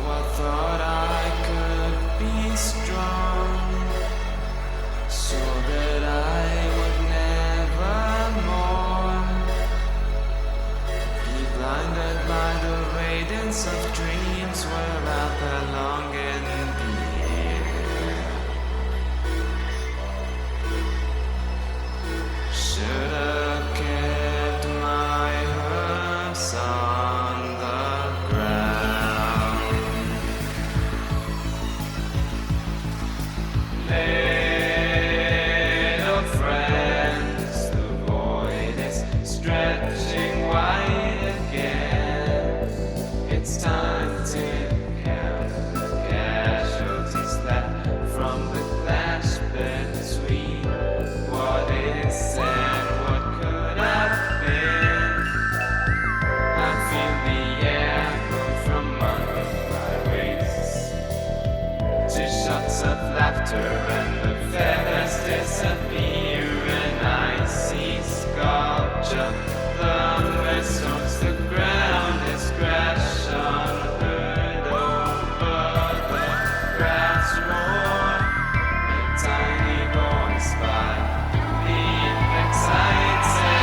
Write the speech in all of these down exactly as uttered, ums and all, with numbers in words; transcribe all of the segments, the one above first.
I thought I could be strong, so that I would never more be blinded by the radiance of dreams where I belong in the air. Should have kept my herbs on the ground. Little friends, the void is stretching wide again. It's time to count the casualties that from the clash between what is and what could have been. I feel the air come from under my waist to shots of laughter and the feathers disappear and I see sculpture. The stones, the ground is crash unheard over the grass roar. A tiny voice by the excited.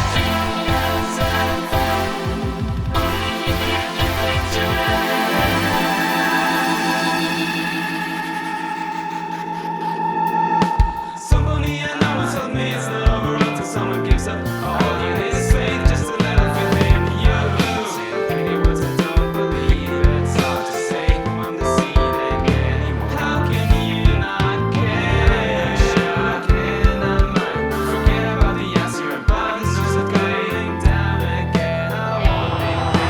Somebody I know told me it's not over until someone gives up. All you need is faith, just a little faith in you. Say the pretty words I don't believe. It's hard to say who I'm deceiving anymore. How can you not care? Sure I can, I might forget about the yes you're above. It's just like going down again. I won't be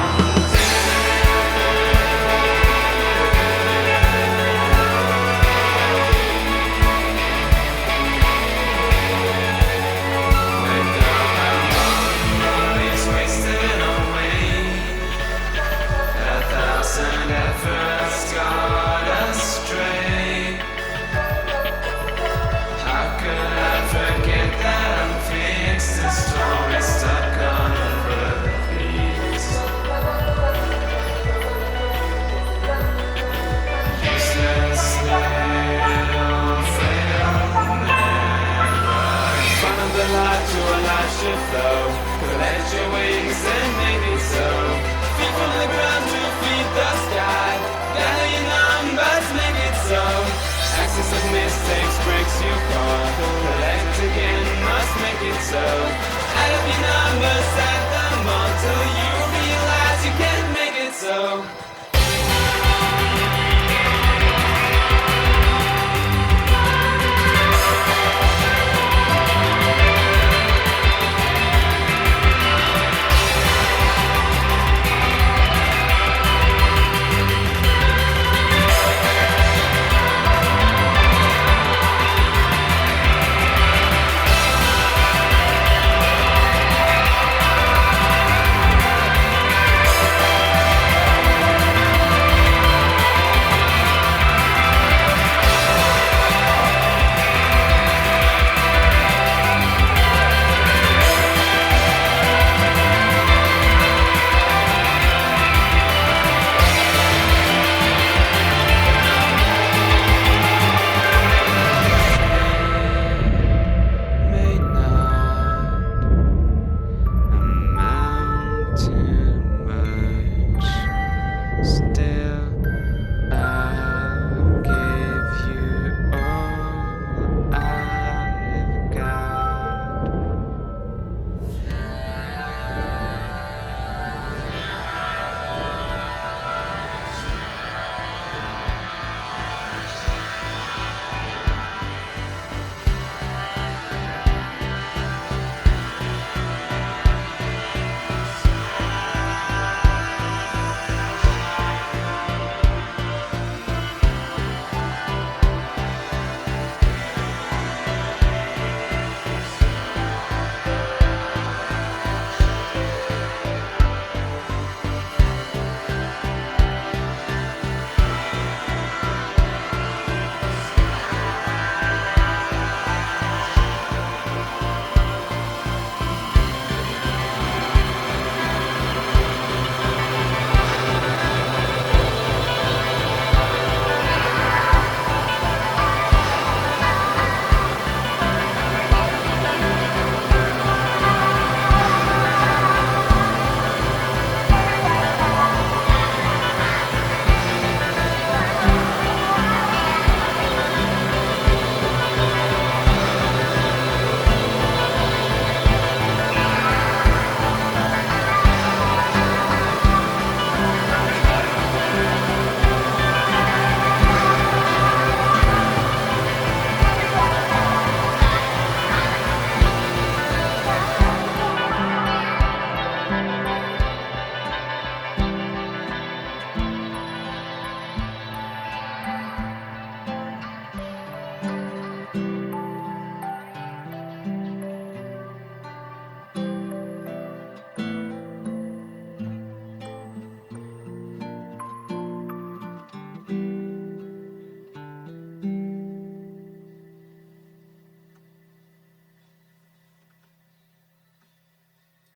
wasted away. A thousand efforts got astray. How could I forget that I'm fixed? The story stuck on repeat. Useless little frail never find the light to a light should flow. Collect your wings and maybe so. Feet from the ground to feed the sky.